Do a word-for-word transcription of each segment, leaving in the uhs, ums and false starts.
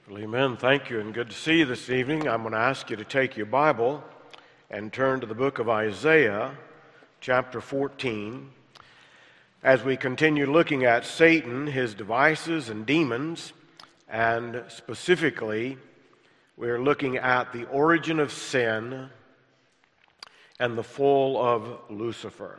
Well, amen. Thank you, and good to see you this evening. I'm going to ask you to take your Bible and turn to the book of Isaiah, chapter fourteen, as we continue looking at Satan, his devices and demons, and specifically, we're looking at the origin of sin and the fall of Lucifer.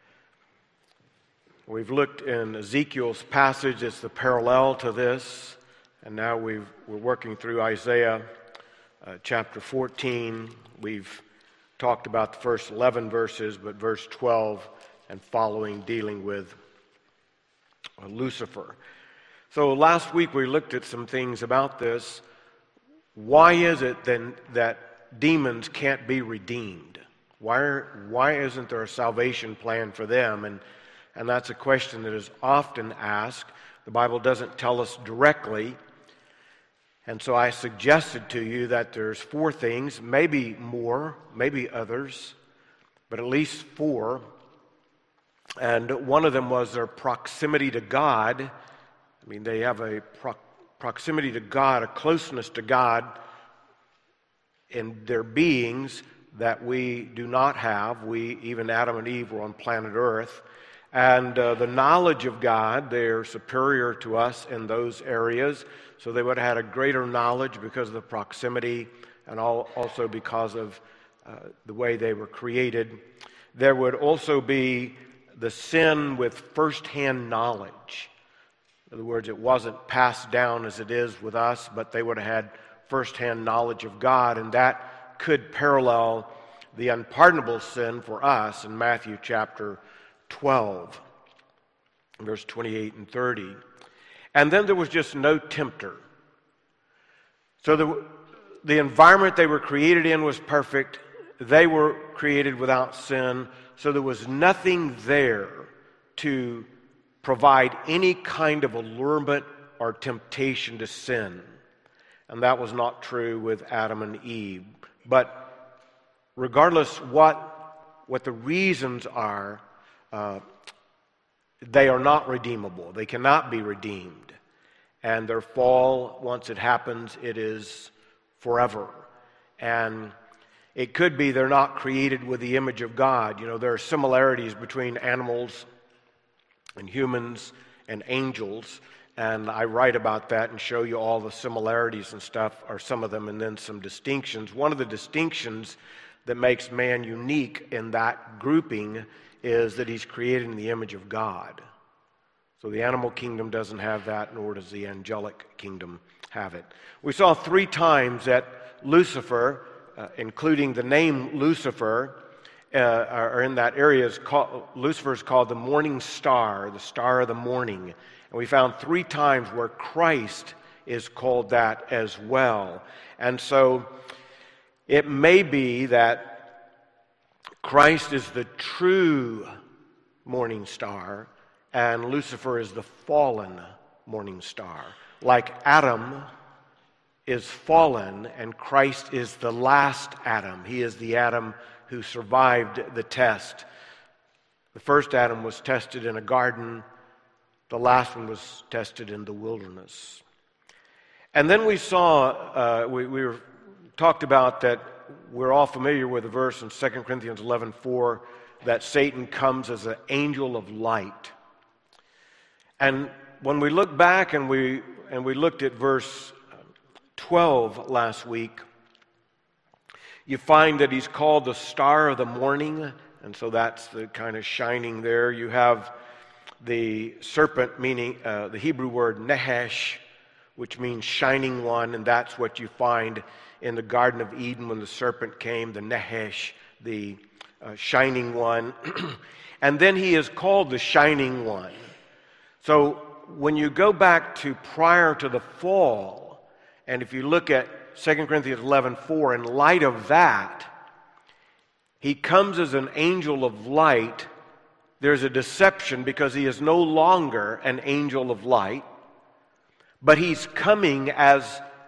We've looked in Ezekiel's passage, it's the parallel to this. And now we've, we're working through Isaiah uh, chapter fourteen. We've talked about the first eleven verses, but verse twelve and following dealing with uh, Lucifer. So last week we looked at some things about this. Why is it then that demons can't be redeemed? Why, are, why isn't there a salvation plan for them? And, and that's a question that is often asked. The Bible doesn't tell us directly. And so I suggested to you that there's four things, maybe more, maybe others, but at least four. And one of them was their proximity to God. I mean, they have a pro- proximity to God, a closeness to God in their beings that we do not have. We, even Adam and Eve, were on planet Earth. And uh, the knowledge of God, they're superior to us in those areas. So they would have had a greater knowledge because of the proximity and all, also because of uh, the way they were created. There would also be the sin with first-hand knowledge. In other words, it wasn't passed down as it is with us, but they would have had first-hand knowledge of God, and that could parallel the unpardonable sin for us in Matthew chapter twelve, verse twenty-eight and thirty. And then there was just no tempter. So the, the environment they were created in was perfect. They were created without sin. So there was nothing there to provide any kind of allurement or temptation to sin. And that was not true with Adam and Eve. But regardless what, what the reasons are, uh, they are not redeemable. They cannot be redeemed. And their fall, once it happens, it is forever. And it could be they're not created with the image of God. You know, there are similarities between animals and humans and angels. And I write about that and show you all the similarities and stuff, or some of them, and then some distinctions. One of the distinctions that makes man unique in that grouping is that he's created in the image of God. So the animal kingdom doesn't have that, nor does the angelic kingdom have it. We saw three times that Lucifer, uh, including the name Lucifer, uh, are in that area. Is called, Lucifer is called the morning star, the star of the morning. And we found three times where Christ is called that as well. And so it may be that Christ is the true morning star, and Lucifer is the fallen morning star. Like Adam is fallen, and Christ is the last Adam. He is the Adam who survived the test. The first Adam was tested in a garden. The last one was tested in the wilderness. And then we saw, uh, we, we were, talked about that we're all familiar with the verse in Second Corinthians eleven four that Satan comes as an angel of light. And when we look back and we and we looked at verse twelve last week, you find that he's called the star of the morning, and so that's the kind of shining there. You have the serpent, meaning uh, the Hebrew word nehesh, which means shining one, and that's what you find in the Garden of Eden when the serpent came, the nehesh, the uh, shining one. And then he is called the shining one. So when you go back to prior to the fall, and if you look at Second Corinthians eleven four, in light of that, he comes as an angel of light. There's a deception because he is no longer an angel of light, but he's coming as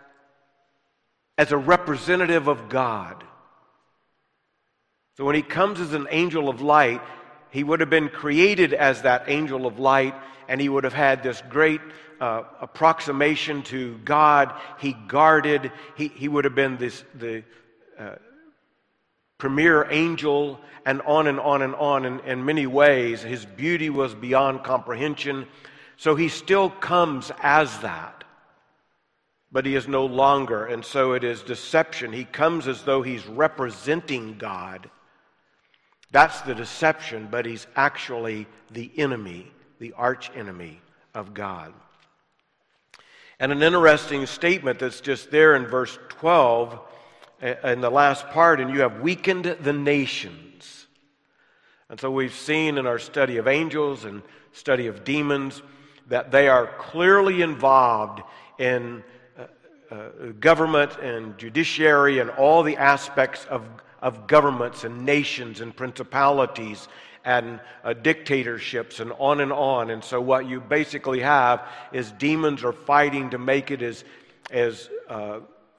as a representative of God. So when he comes as an angel of light, he would have been created as that angel of light, and he would have had this great uh, approximation to God. He guarded, he, he would have been this the uh, premier angel, and on and on and on in, in many ways. His beauty was beyond comprehension. So he still comes as that, but he is no longer, and so it is deception. He comes as though he's representing God. That's the deception, but he's actually the enemy, the arch enemy of God. And an interesting statement that's just there in verse twelve, in the last part, and you have weakened the nations. And so we've seen in our study of angels and study of demons that they are clearly involved in uh, uh, government and judiciary and all the aspects of, of governments and nations and principalities and uh, dictatorships and on and on. And so what you basically have is demons are fighting to make it as, as uh,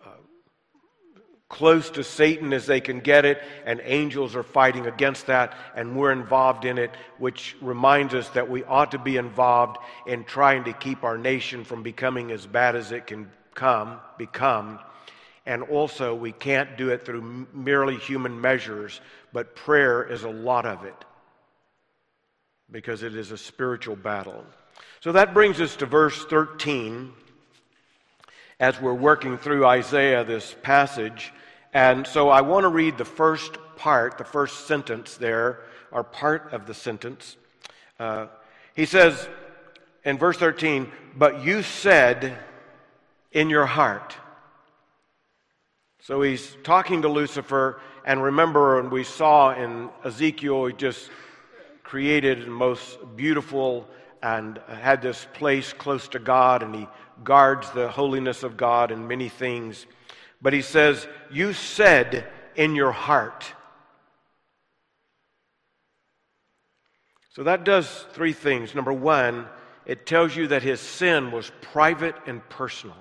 close to Satan as they can get it, and angels are fighting against that, and we're involved in it, which reminds us that we ought to be involved in trying to keep our nation from becoming as bad as it can come, become. And also, we can't do it through merely human measures, but prayer is a lot of it, because it is a spiritual battle. So that brings us to verse thirteen, as we're working through Isaiah, this passage. And so I want to read the first part, the first sentence there, or part of the sentence. Uh, he says in verse thirteen, "But you said in your heart." So he's talking to Lucifer, and remember, and we saw in Ezekiel, he just created the most beautiful and had this place close to God, and he guards the holiness of God and many things. But he says, you said in your heart. So that does three things. Number one, it tells you that his sin was private and personal.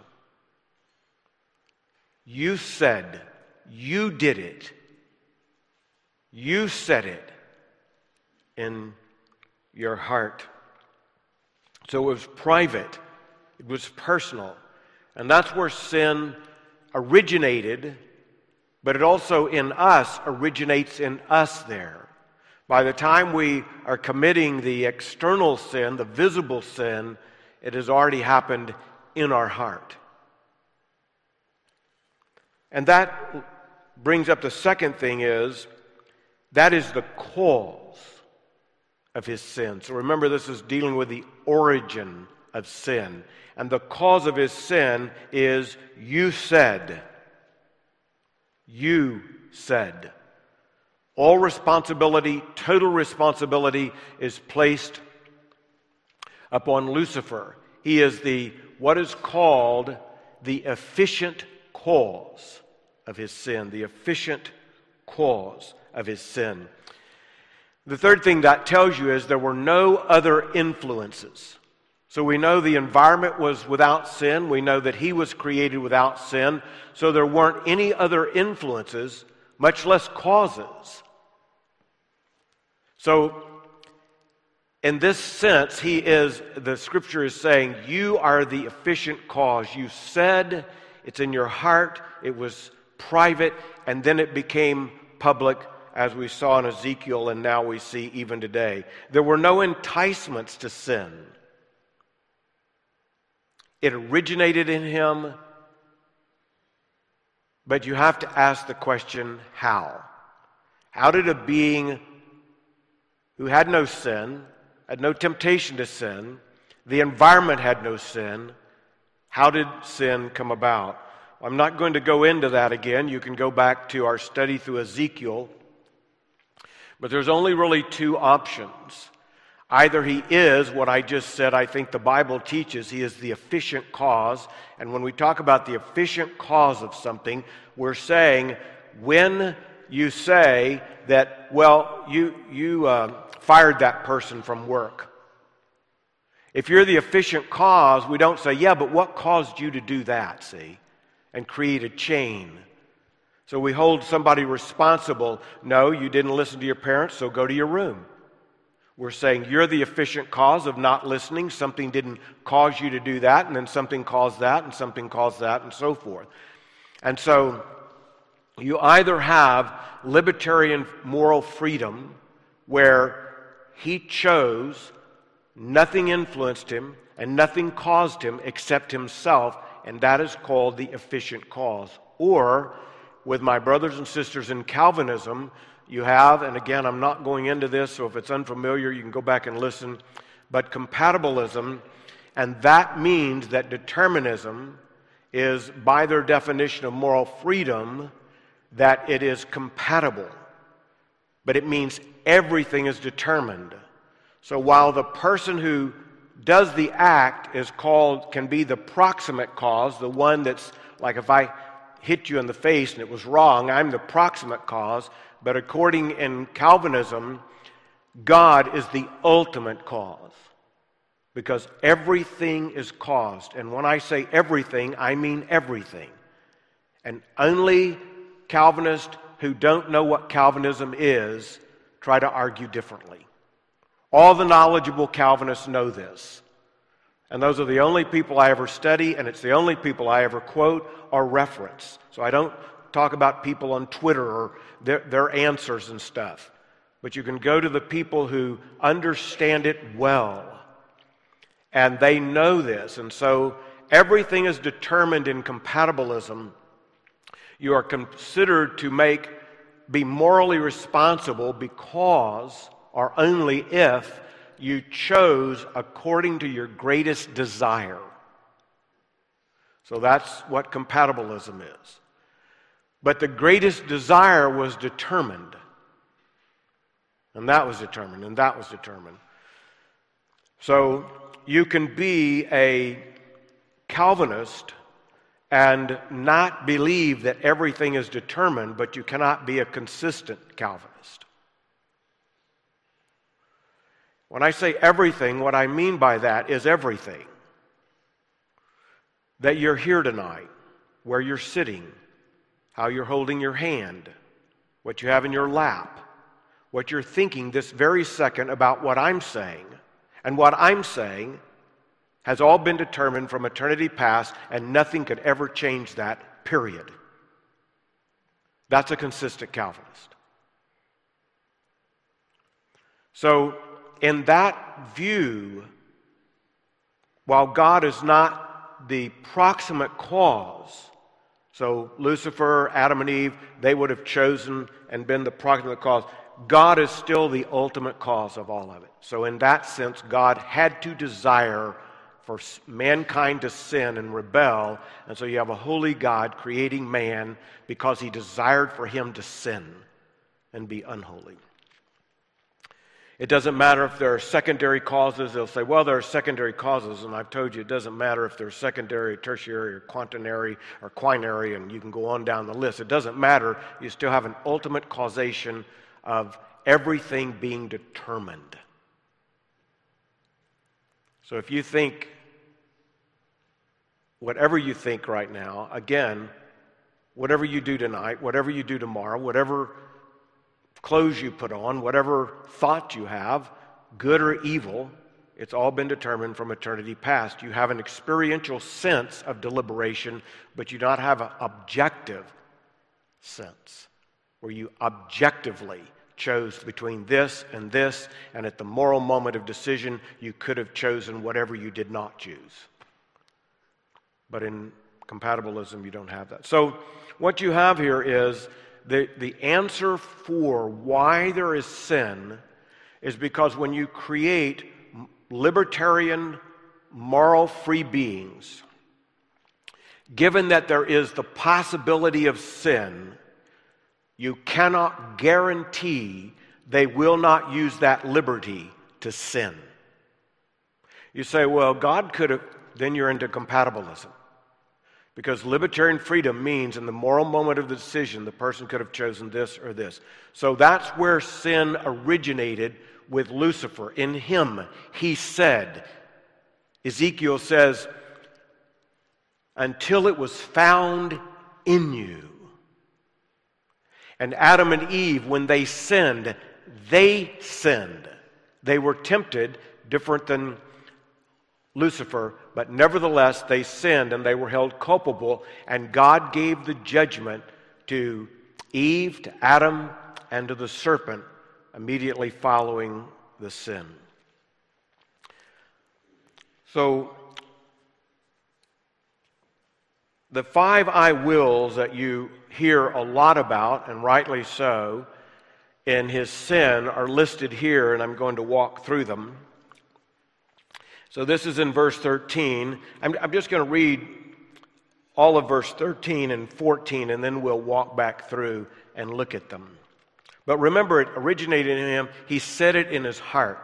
You said, you did it. You said it in your heart. So it was private. It was personal. And that's where sin originated, but it also in us originates in us there. By the time we are committing the external sin, the visible sin, it has already happened in our heart. And that brings up the second thing is, that is the cause of his sin. So remember, this is dealing with the origin of sin. And the cause of his sin is, you said. You said. All responsibility, total responsibility is placed upon Lucifer. He is the, what is called the efficient cause of his sin. The efficient cause of his sin. The third thing that tells you is there were no other influences. So we know the environment was without sin. We know that he was created without sin. So there weren't any other influences, much less causes. So in this sense, he is, the scripture is saying, you are the efficient cause. You said, it's in your heart, it was private, and then it became public, as we saw in Ezekiel, and now we see even today. There were no enticements to sin. It originated in him, but you have to ask the question, how? How did a being who had no sin, had no temptation to sin, the environment had no sin, how did sin come about? Well, I'm not going to go into that again. You can go back to our study through Ezekiel, but there's only really two options. Either he is what I just said, I think the Bible teaches, he is the efficient cause. And when we talk about the efficient cause of something, we're saying when you say that, well, you, you uh, fired that person from work. If you're the efficient cause, we don't say, yeah, but what caused you to do that, see? And create a chain. So we hold somebody responsible. No, you didn't listen to your parents, so go to your room. We're saying you're the efficient cause of not listening. Something didn't cause you to do that, and then something caused that, and something caused that, and so forth. And so you either have libertarian moral freedom, where he chose, nothing influenced him, and nothing caused him except himself, and that is called the efficient cause. Or, with my brothers and sisters in Calvinism, you have, and again, I'm not going into this, so if it's unfamiliar, you can go back and listen, but compatibilism, and that means that determinism is, by their definition of moral freedom, that it is compatible. But it means everything is determined. So while the person who does the act is called, can be the proximate cause, the one that's, like if I hit you in the face and it was wrong, I'm the proximate cause. But according in Calvinism, God is the ultimate cause. Because everything is caused. And when I say everything, I mean everything. And only Calvinists who don't know what Calvinism is try to argue differently. All the knowledgeable Calvinists know this. And those are the only people I ever study, and it's the only people I ever quote or reference. So I don't talk about people on Twitter or their, their answers and stuff. But you can go to the people who understand it well. And they know this. And so everything is determined in compatibilism. You are considered to make, be morally responsible because, or only if, you chose according to your greatest desire. So that's what compatibilism is. But the greatest desire was determined. And that was determined, and that was determined. So you can be a Calvinist and not believe that everything is determined, but you cannot be a consistent Calvinist. When I say everything, what I mean by that is everything. That you're here tonight, where you're sitting, how you're holding your hand, what you have in your lap, what you're thinking this very second about what I'm saying. And what I'm saying has all been determined from eternity past, and nothing could ever change that, period. That's a consistent Calvinist. So, in that view, while God is not the proximate cause, so Lucifer, Adam and Eve, they would have chosen and been the proximate cause, God is still the ultimate cause of all of it. So in that sense, God had to desire for mankind to sin and rebel, and so you have a holy God creating man because he desired for him to sin and be unholy. It doesn't matter if there are secondary causes. They'll say, well, there are secondary causes, and I've told you it doesn't matter if they're secondary, tertiary, or quaternary, or quinary, and you can go on down the list. It doesn't matter. You still have an ultimate causation of everything being determined. So if you think, whatever you think right now, again, whatever you do tonight, whatever you do tomorrow, whatever clothes you put on, whatever thought you have, good or evil, it's all been determined from eternity past. You have an experiential sense of deliberation, but you do not have an objective sense where you objectively chose between this and this, and at the moral moment of decision, you could have chosen whatever you did not choose. But in compatibilism, you don't have that. So what you have here is the, the answer for why there is sin is because when you create libertarian, moral, free beings, given that there is the possibility of sin, you cannot guarantee they will not use that liberty to sin. You say, well, God could have, then you're into compatibilism. Because libertarian freedom means in the moral moment of the decision, the person could have chosen this or this. So that's where sin originated with Lucifer. In him, he said, Ezekiel says, until it was found in you. And Adam and Eve, when they sinned, they sinned. They were tempted, different than Lucifer, but nevertheless they sinned and they were held culpable, and God gave the judgment to Eve, to Adam, and to the serpent immediately following the sin. So, the five I wills that you hear a lot about, and rightly so, in his sin are listed here, and I'm going to walk through them. So this is in verse thirteen. I'm, I'm just going to read all of verse thirteen and fourteen, and then we'll walk back through and look at them. But remember, it originated in him. He said it in his heart.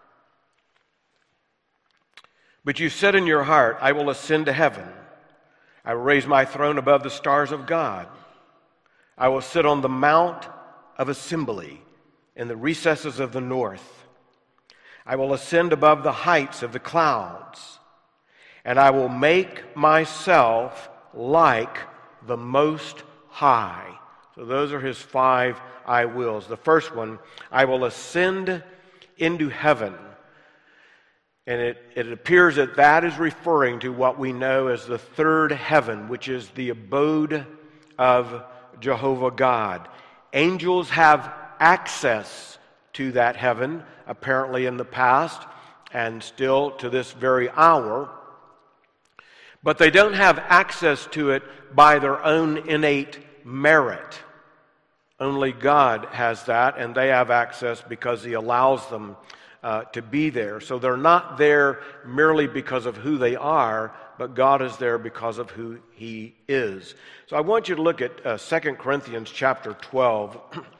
But you said in your heart, I will ascend to heaven. I will raise my throne above the stars of God. I will sit on the mount of assembly in the recesses of the north. I will ascend above the heights of the clouds, and I will make myself like the Most High. So those are his five I wills. The first one, I will ascend into heaven. And it, it appears that that is referring to what we know as the third heaven, which is the abode of Jehovah God. Angels have access to that heaven, apparently in the past, and still to this very hour. But they don't have access to it by their own innate merit. Only God has that, and they have access because he allows them uh, to be there. So they're not there merely because of who they are, but God is there because of who he is. So I want you to look at uh, Second Corinthians chapter twelve.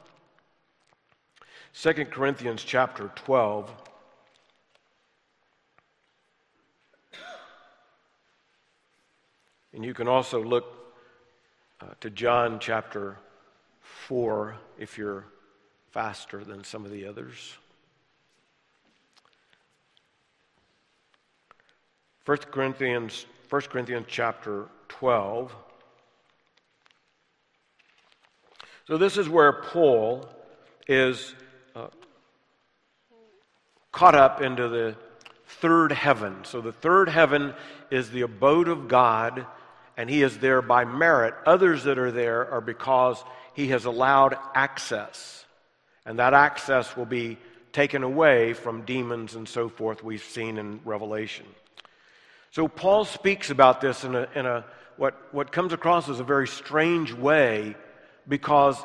Second Corinthians chapter twelve. And you can also look uh, to John chapter four if you're faster than some of the others. First Corinthians, First Corinthians chapter twelve. So this is where Paul is uh, caught up into the third heaven. So the third heaven is the abode of God, and he is there by merit. Others that are there are because he has allowed access, and that access will be taken away from demons and so forth we've seen in Revelation. So Paul speaks about this in a, in a what, what comes across as a very strange way, because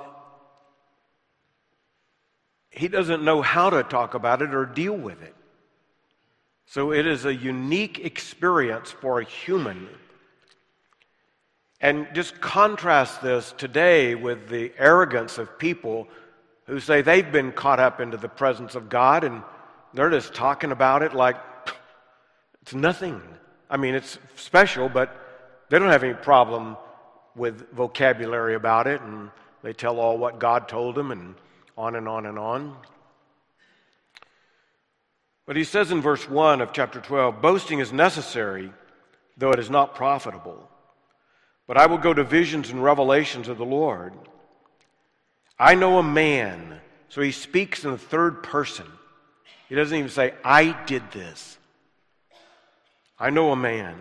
he doesn't know how to talk about it or deal with it. So it is a unique experience for a human. And just contrast this today with the arrogance of people who say they've been caught up into the presence of God, and they're just talking about it like it's nothing. I mean, it's special, but they don't have any problem with vocabulary about it, and they tell all what God told them, and on and on and on. But he says in verse one of chapter twelve, boasting is necessary, though it is not profitable. But I will go to visions and revelations of the Lord. I know a man. So he speaks in the third person. He doesn't even say, I did this. I know a man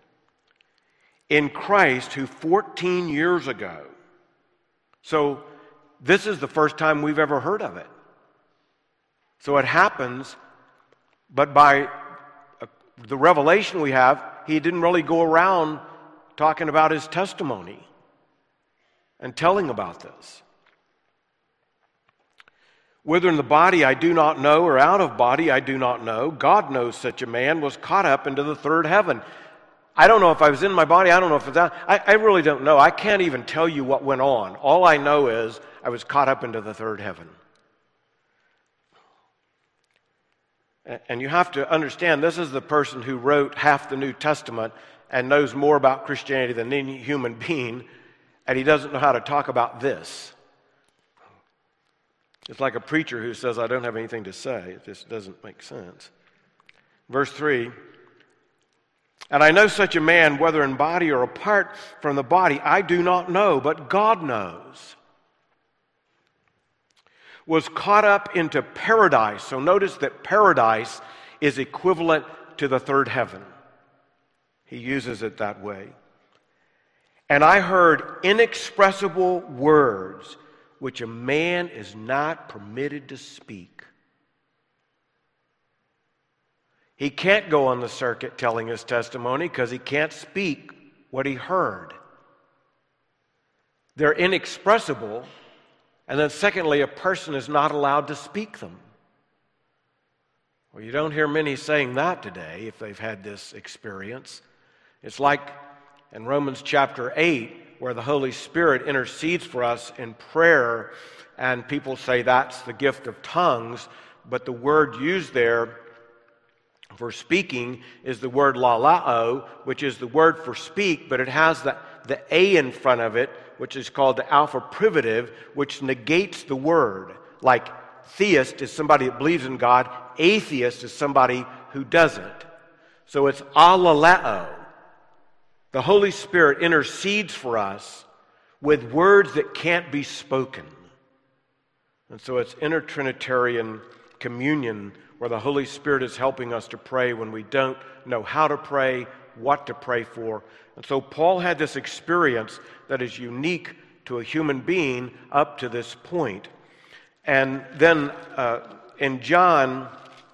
in Christ who fourteen years ago. So this is the first time we've ever heard of it. So it happens, but by the revelation we have, he didn't really go around talking about his testimony and telling about this. Whether in the body I do not know, or out of body I do not know, God knows such a man was caught up into the third heaven. I don't know if I was in my body, I don't know if it's out. I, I really don't know. I can't even tell you what went on. All I know is I was caught up into the third heaven. And you have to understand, this is the person who wrote half the New Testament and knows more about Christianity than any human being, and he doesn't know how to talk about this. It's like a preacher who says, I don't have anything to say. It just doesn't make sense. Verse three, and I know such a man, whether in body or apart from the body, I do not know, but God knows. was caught up into paradise. So notice that paradise is equivalent to the third heaven. He uses it that way. And I heard inexpressible words which a man is not permitted to speak. He can't go on the circuit telling his testimony because he can't speak what he heard. They're inexpressible. And then secondly, a person is not allowed to speak them. Well, you don't hear many saying that today if they've had this experience. It's like in Romans chapter eight, where the Holy Spirit intercedes for us in prayer, and people say that's the gift of tongues, but the word used there for speaking is the word lalao, which is the word for speak, but it has the, the A in front of it, which is called the alpha privative, which negates the word. Like theist is somebody that believes in God, atheist is somebody who doesn't. So it's alaleo. The Holy Spirit intercedes for us with words that can't be spoken. And so it's intertrinitarian communion where the Holy Spirit is helping us to pray when we don't know how to pray, what to pray for. And so Paul had this experience that is unique to a human being up to this point. And then uh, in John,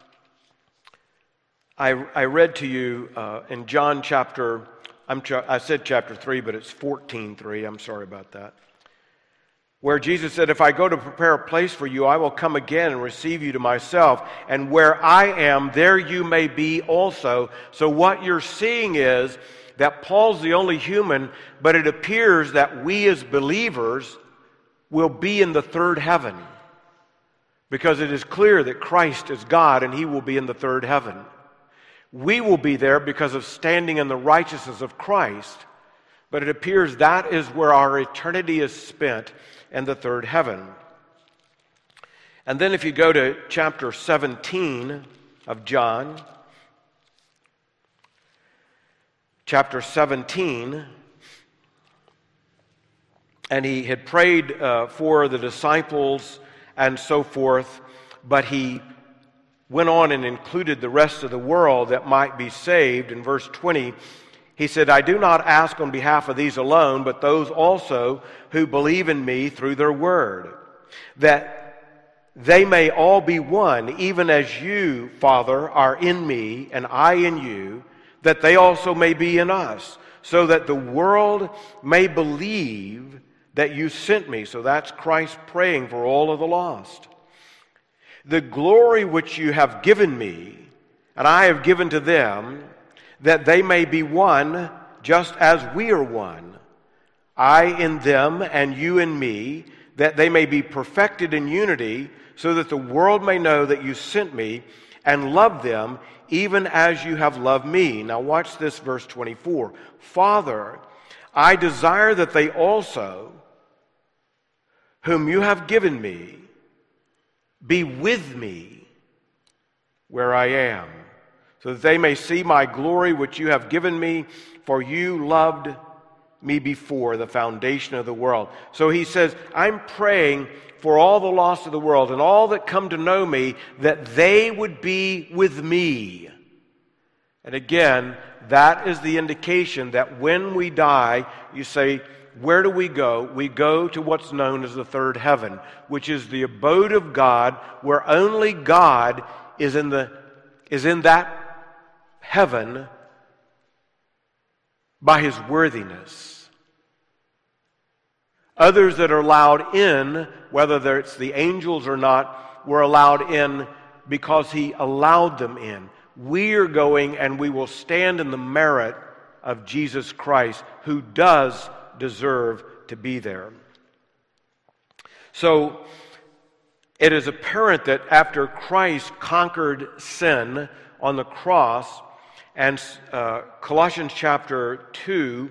I, I read to you uh, in John chapter, I'm ch- I said chapter three, but it's fourteen three, I'm sorry about that. Where Jesus said, if I go to prepare a place for you, I will come again and receive you to myself. And where I am, there you may be also. So what you're seeing is that Paul's the only human, but it appears that we as believers will be in the third heaven. Because it is clear that Christ is God and he will be in the third heaven. We will be there because of standing in the righteousness of Christ. But it appears that is where our eternity is spent, in the third heaven. And then if you go to chapter seventeen of John, chapter seventeen, and he had prayed uh, for the disciples and so forth, but he went on and included the rest of the world that might be saved. In verse twenty, he said, I do not ask on behalf of these alone, but those also who believe in me through their word, that they may all be one, even as you, Father, are in me, and I in you, that they also may be in us, so that the world may believe that you sent me. So that's Christ praying for all of the lost. The glory which you have given me, and I have given to them, that they may be one, just as we are one. I in them, and you in me, that they may be perfected in unity, so that the world may know that you sent me, and love them, even as you have loved me. Now watch this, verse twenty-four. Father, I desire that they also, whom you have given me, be with me where I am, so that they may see my glory which you have given me, for you loved me before the foundation of the world. So he says, I'm praying for all the lost of the world and all that come to know me, that they would be with me. And again, that is the indication that when we die, you say, where do we go? We go to what's known as the third heaven, which is the abode of God, where only God is in the is in that heaven by his worthiness. Others that are allowed in, whether it's the angels or not, were allowed in because he allowed them in. We are going and we will stand in the merit of Jesus Christ, who does deserve to be there. So it is apparent that after Christ conquered sin on the cross, and uh, Colossians chapter two,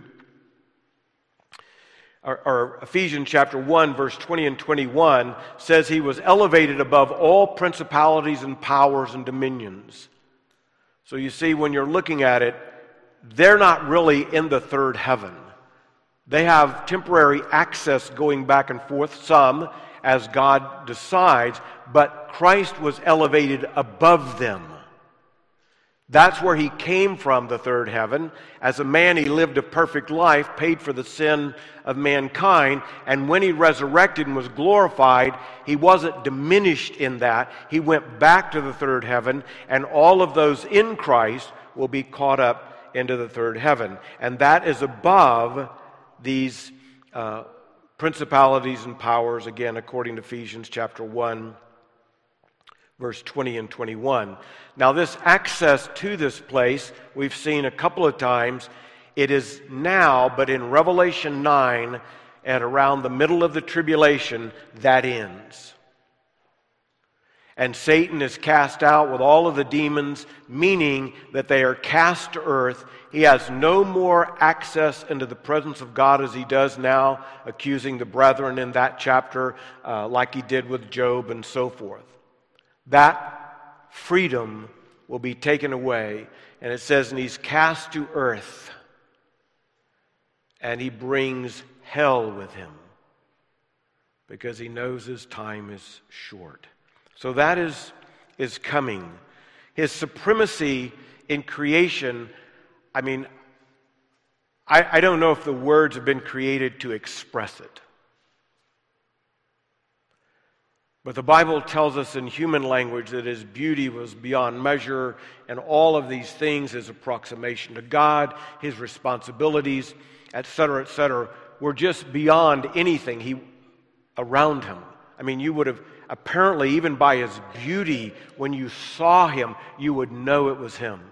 or, or Ephesians chapter one, verse twenty and twenty-one, says he was elevated above all principalities and powers and dominions. So you see, when you're looking at it, they're not really in the third heaven. They have temporary access going back and forth, some, as God decides, but Christ was elevated above them. That's where he came from, the third heaven. As a man, he lived a perfect life, paid for the sin of mankind, and when he resurrected and was glorified, he wasn't diminished in that. He went back to the third heaven, and all of those in Christ will be caught up into the third heaven. And that is above these uh, principalities and powers, again, according to Ephesians chapter one, verse twenty and twenty-one. Now, this access to this place, we've seen a couple of times. It is now, but in Revelation nine, at around the middle of the tribulation, that ends. And Satan is cast out with all of the demons, meaning that they are cast to earth. He has no more access into the presence of God as he does now, accusing the brethren in that chapter, uh, like he did with Job and so forth. That freedom will be taken away. And it says, and he's cast to earth, and he brings hell with him, because he knows his time is short. So that is, is coming. His supremacy in creation, I mean, I, I don't know if the words have been created to express it. But the Bible tells us in human language that his beauty was beyond measure, and all of these things, his approximation to God, his responsibilities, et cetera, et cetera, were just beyond anything he around him. I mean, you would have, apparently, even by his beauty, when you saw him, you would know it was him.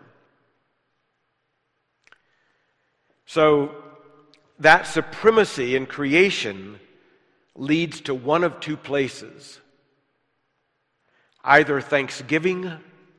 So, that supremacy in creation leads to one of two places. Either thanksgiving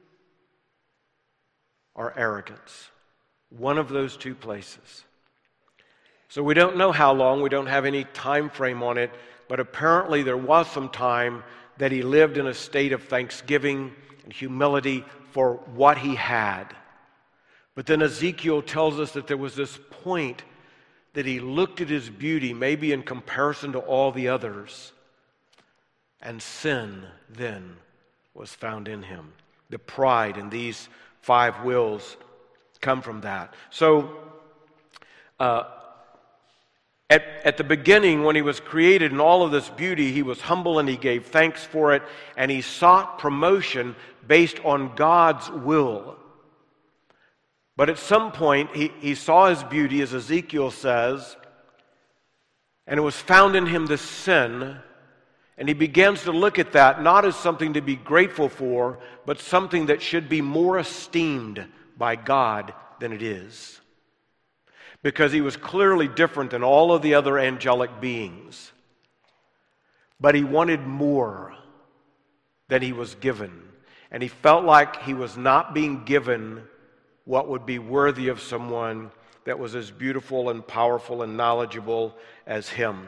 or arrogance. One of those two places. So we don't know how long, we don't have any time frame on it, but apparently there was some time that he lived in a state of thanksgiving and humility for what he had. But then Ezekiel tells us that there was this point that he looked at his beauty, maybe in comparison to all the others, and sin then was found in him. The pride in these five wills come from that. So, uh, at, at the beginning, when he was created in all of this beauty, he was humble and he gave thanks for it, and he sought promotion based on God's will. But at some point, he, he saw his beauty, as Ezekiel says, and it was found in him this sin. And he begins to look at that not as something to be grateful for, but something that should be more esteemed by God than it is. Because he was clearly different than all of the other angelic beings. But he wanted more than he was given. And he felt like he was not being given what would be worthy of someone that was as beautiful and powerful and knowledgeable as him.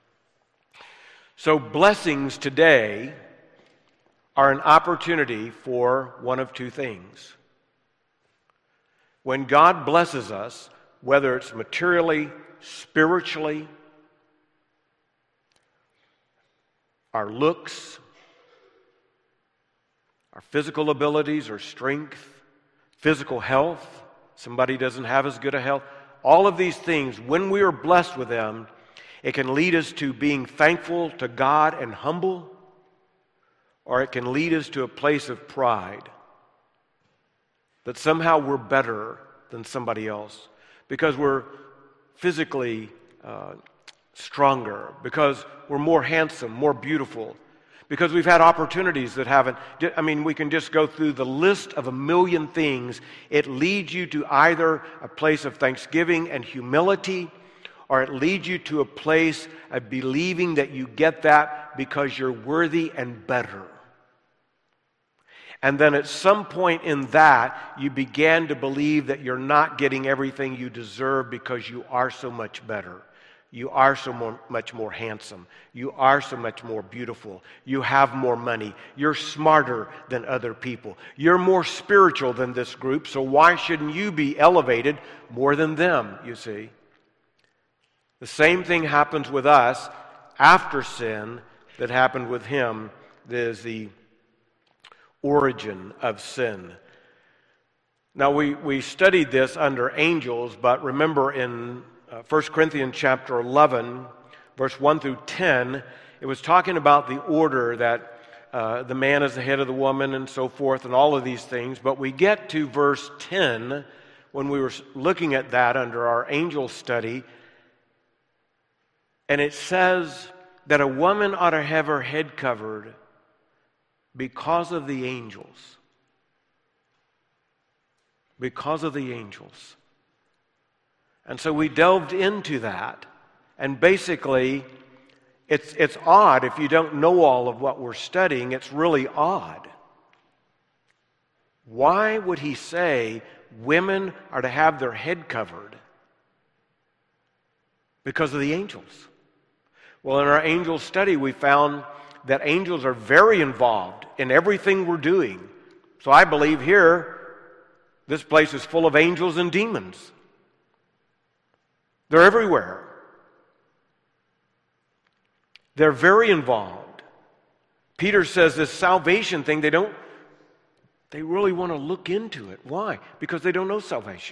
So blessings today are an opportunity for one of two things. When God blesses us, whether it's materially, spiritually, our looks, our physical abilities or strength, physical health, somebody doesn't have as good a health, all of these things, when we are blessed with them, it can lead us to being thankful to God and humble, or it can lead us to a place of pride, that somehow we're better than somebody else because we're physically uh, stronger, because we're more handsome, more beautiful, because we've had opportunities that haven't. I mean, we can just go through the list of a million things. It leads you to either a place of thanksgiving and humility, or it leads you to a place of believing that you get that because you're worthy and better. And then at some point in that, you began to believe that you're not getting everything you deserve because you are so much better. You are so more, much more handsome. You are so much more beautiful. You have more money. You're smarter than other people. You're more spiritual than this group, so why shouldn't you be elevated more than them, you see? The same thing happens with us after sin that happened with him that is the origin of sin. Now, we, we studied this under angels, but remember in uh, First Corinthians chapter eleven, verse one through ten, it was talking about the order that uh, the man is the head of the woman and so forth and all of these things. But we get to verse ten, when we were looking at that under our angel study, and it says that a woman ought to have her head covered because of the angels. Because of the angels. And so we delved into that, and basically it's it's odd if you don't know all of what we're studying. It's really odd. Why would he say women are to have their head covered? Because of the angels. Well, in our angel study we found that angels are very involved in everything we're doing. So I believe here this place is full of angels and demons. They're everywhere. They're very involved. Peter says this salvation thing, they don't, they really want to look into it. Why? Because they don't know salvation.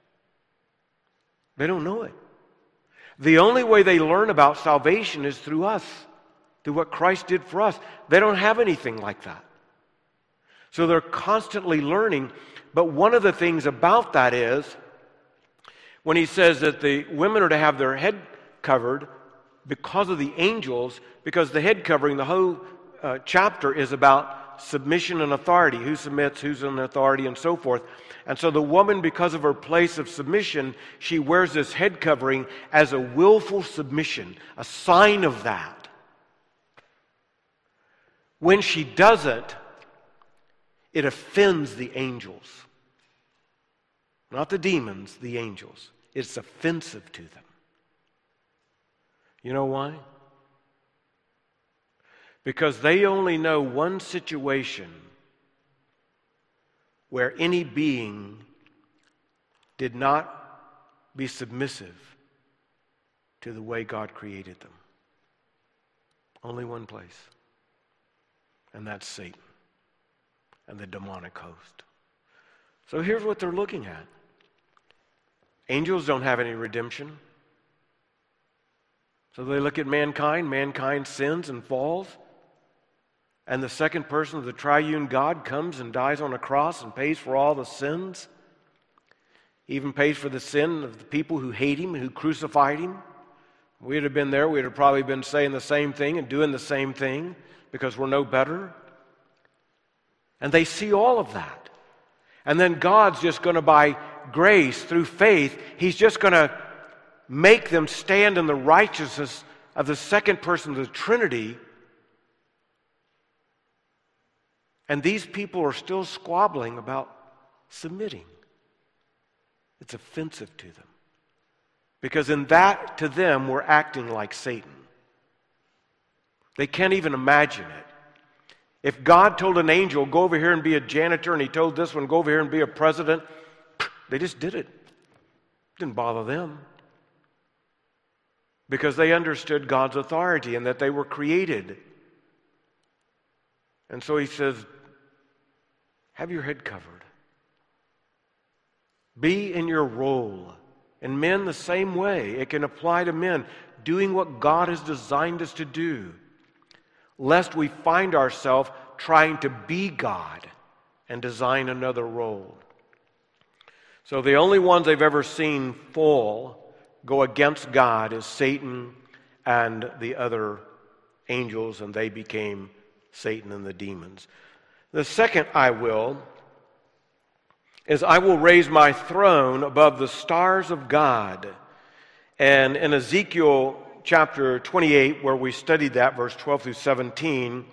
They don't know it. The only way they learn about salvation is through us, through what Christ did for us. They don't have anything like that. So they're constantly learning. But one of the things about that is, when he says that the women are to have their head covered because of the angels, because the head covering, the whole uh, chapter is about submission and authority, who submits, who's in authority, and so forth. And so the woman, because of her place of submission, she wears this head covering as a willful submission, a sign of that. When she doesn't, it offends the angels. Not the demons, the angels. It's offensive to them. You know why? Because they only know one situation where any being did not be submissive to the way God created them. Only one place. And that's Satan and the demonic host. So here's what they're looking at. Angels don't have any redemption. So they look at mankind. Mankind sins and falls. And the second person of the triune God comes and dies on a cross and pays for all the sins. He even pays for the sin of the people who hate him and who crucified him. We'd have been there. We'd have probably been saying the same thing and doing the same thing because we're no better. And they see all of that. And then God's just going to, by grace, through faith, He's just going to make them stand in the righteousness of the second person of the Trinity. And these people are still squabbling about submitting. It's offensive to them. Because in that, to them, we're acting like Satan. They can't even imagine it. If God told an angel, go over here and be a janitor, and He told this one, go over here and be a president, they just did it. It didn't bother them. Because they understood God's authority and that they were created. And so He says, have your head covered. Be in your role. And men the same way. It can apply to men. Doing what God has designed us to do. Lest we find ourselves trying to be God and design another role. So the only ones they've ever seen fall, go against God, is Satan and the other angels, and they became Satan and the demons. The second I will is I will raise my throne above the stars of God. And in Ezekiel chapter twenty-eight, where we studied that, verse twelve through seventeen,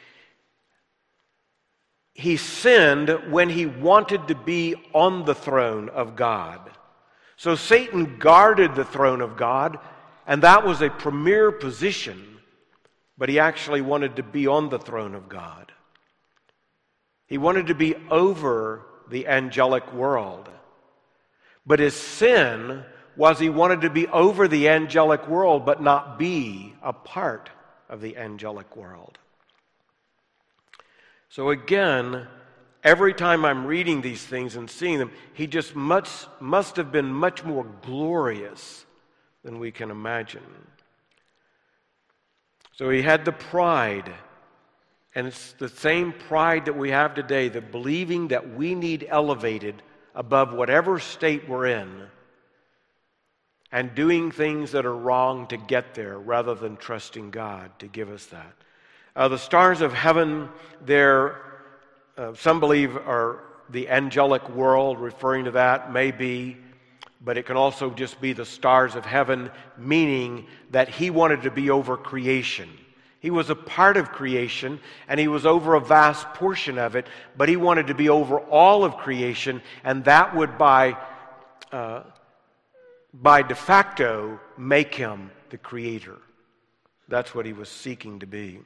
he sinned when he wanted to be on the throne of God. So Satan guarded the throne of God, and that was a premier position, but he actually wanted to be on the throne of God. He wanted to be over the angelic world. But his sin was he wanted to be over the angelic world, but not be a part of the angelic world. So again, every time I'm reading these things and seeing them, he just much, must have been much more glorious than we can imagine. So he had the pride, and it's the same pride that we have today, the believing that we need elevated above whatever state we're in, and doing things that are wrong to get there rather than trusting God to give us that. Uh, the stars of heaven there, uh, some believe are the angelic world, referring to that, maybe, but it can also just be the stars of heaven, meaning that he wanted to be over creation. He was a part of creation, and he was over a vast portion of it, but he wanted to be over all of creation, and that would by uh, by de facto make him the creator. That's what he was seeking to be.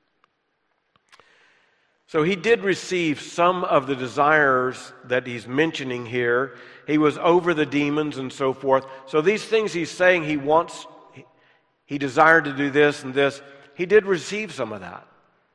So he did receive some of the desires that he's mentioning here. He was over the demons and so forth. So these things he's saying he wants, he desired to do this and this, he did receive some of that.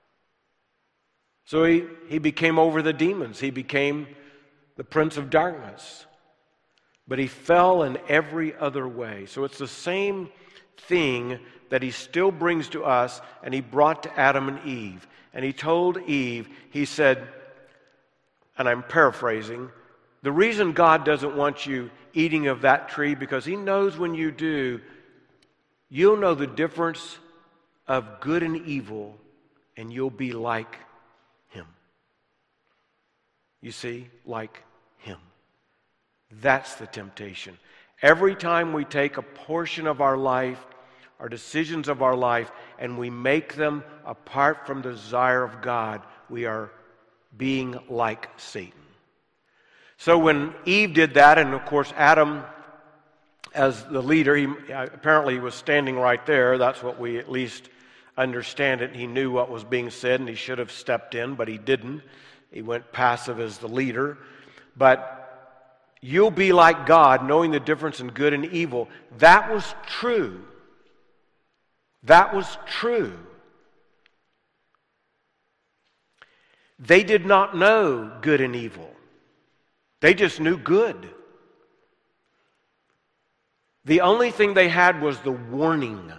So he, he became over the demons. He became the prince of darkness. But he fell in every other way. So it's the same thing that he still brings to us, and he brought to Adam and Eve. And he told Eve, he said, and I'm paraphrasing, the reason God doesn't want you eating of that tree, because he knows when you do, you'll know the difference of good and evil, and you'll be like him. You see, like him. That's the temptation. Every time we take a portion of our life, our decisions of our life, and we make them apart from the desire of God, we are being like Satan. So when Eve did that, and of course Adam, as the leader, he apparently he was standing right there. That's what we at least understand it. He knew what was being said, and he should have stepped in, but he didn't. He went passive as the leader. But you'll be like God, knowing the difference in good and evil. That was true. That was true. They did not know good and evil. They just knew good. The only thing they had was the warning.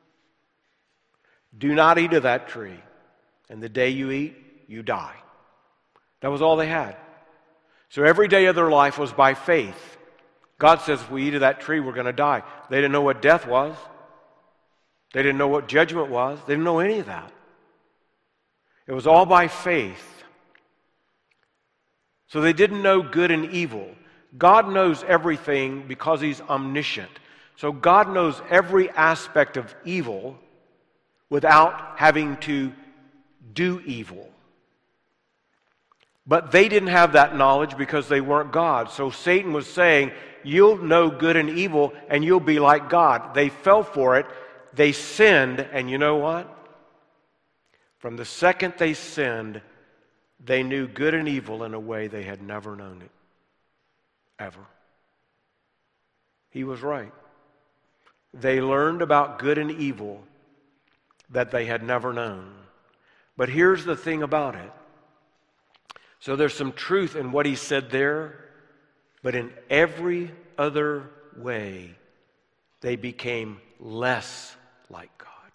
Do not eat of that tree, and the day you eat, you die. That was all they had. So every day of their life was by faith. God says, if we eat of that tree, we're going to die. They didn't know what death was. They didn't know what judgment was. They didn't know any of that. It was all by faith. So they didn't know good and evil. God knows everything because he's omniscient. So God knows every aspect of evil without having to do evil. But they didn't have that knowledge because they weren't God. So Satan was saying, you'll know good and evil and you'll be like God. They fell for it. They sinned, and you know what? From the second they sinned, they knew good and evil in a way they had never known it. Ever. He was right. They learned about good and evil that they had never known. But here's the thing about it. So there's some truth in what he said there, but in every other way, they became less like God.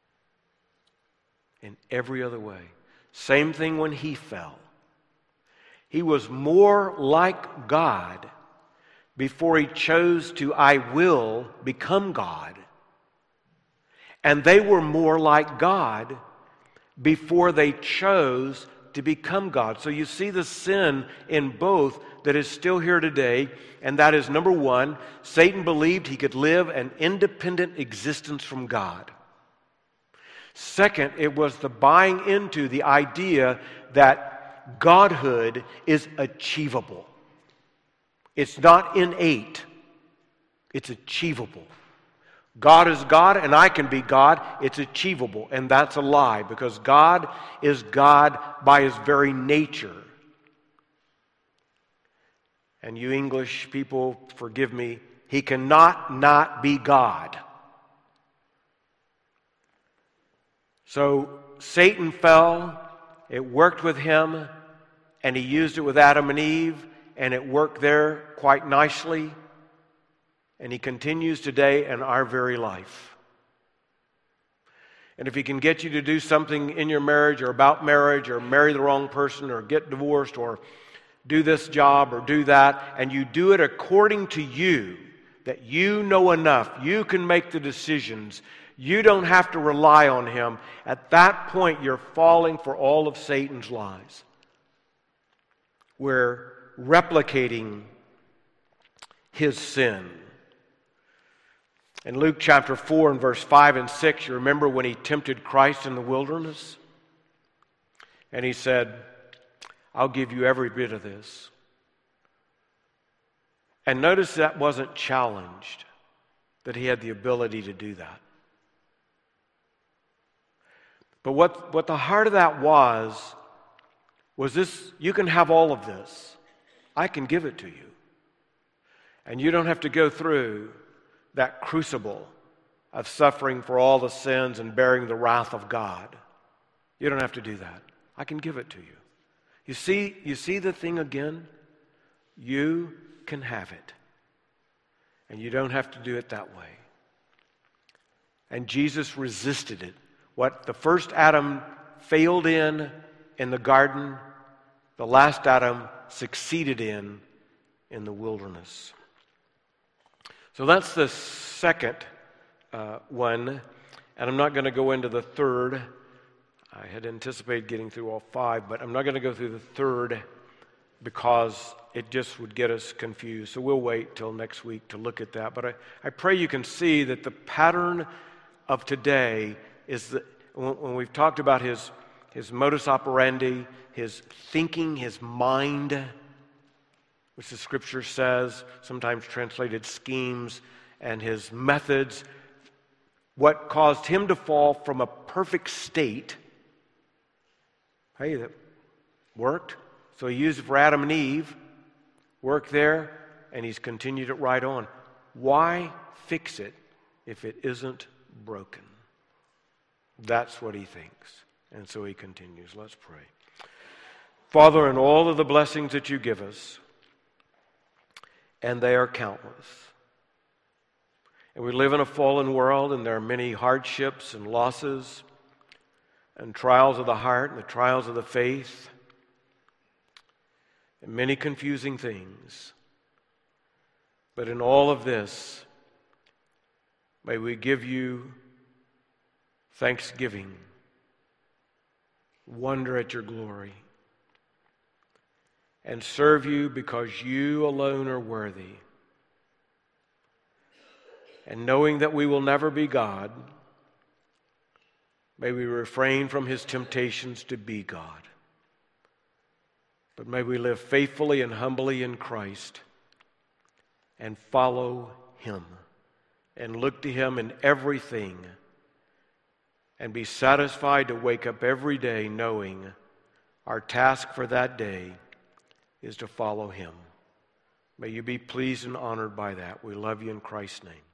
In every other way. Same thing when he fell. He was more like God before he chose to, I will become God. And they were more like God before they chose to become God. So you see the sin in both that is still here today, and that is, number one, Satan believed he could live an independent existence from God. Second, it was the buying into the idea that Godhood is achievable. It's not innate. It's achievable. God is God and I can be God. It's achievable. And that's a lie, because God is God by his very nature. And you English people, forgive me, he cannot not be God. So Satan fell, it worked with him, and he used it with Adam and Eve, and it worked there quite nicely, and he continues today in our very life. And if he can get you to do something in your marriage or about marriage or marry the wrong person or get divorced or do this job or do that, and you do it according to you, that you know enough, you can make the decisions, you don't have to rely on him, at that point you're falling for all of Satan's lies. We're replicating his sin. In Luke chapter four and verse five and six, you remember when he tempted Christ in the wilderness? And he said, I'll give you every bit of this. And notice that wasn't challenged, that he had the ability to do that. But what, what the heart of that was, was this: you can have all of this. I can give it to you. And you don't have to go through that crucible of suffering for all the sins and bearing the wrath of God. You don't have to do that. I can give it to you. You see, you see the thing again? You can have it. And you don't have to do it that way. And Jesus resisted it. What the first Adam failed in in the garden, the last Adam succeeded in in the wilderness. So that's the second uh, one, and I'm not going to go into the third. I had anticipated getting through all five, but I'm not going to go through the third because it just would get us confused. So we'll wait till next week to look at that. But I, I pray you can see that the pattern of today is that when, when we've talked about his, his modus operandi, his thinking, his mind, which the Scripture says, sometimes translated schemes, and his methods, what caused him to fall from a perfect state, hey, that worked. So he used it for Adam and Eve, worked there, and he's continued it right on. Why fix it if it isn't broken? That's what he thinks. And so he continues. Let's pray. Father, in all of the blessings that you give us, and they are countless. And we live in a fallen world, and there are many hardships and losses and trials of the heart and the trials of the faith and many confusing things. But in all of this, may we give you thanksgiving, wonder at your glory, and serve you because you alone are worthy. And knowing that we will never be God, may we refrain from his temptations to be God. But may we live faithfully and humbly in Christ and follow him and look to him in everything and be satisfied to wake up every day knowing our task for that day is to follow him. May you be pleased and honored by that. We love you in Christ's name.